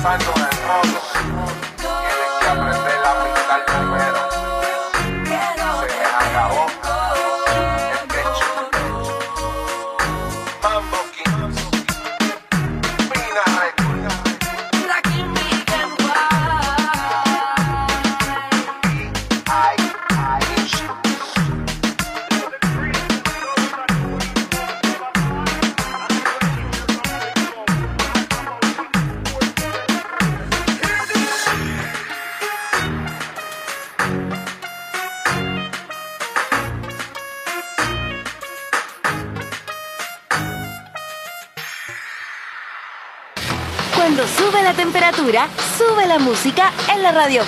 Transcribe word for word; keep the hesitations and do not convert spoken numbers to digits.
empezando en el modo. Tienes que aprender a pintar primero. Se les acabó el techo. Mambo King. Pina Records. Ay, ay, Cuando sube la temperatura, sube la música en la radio.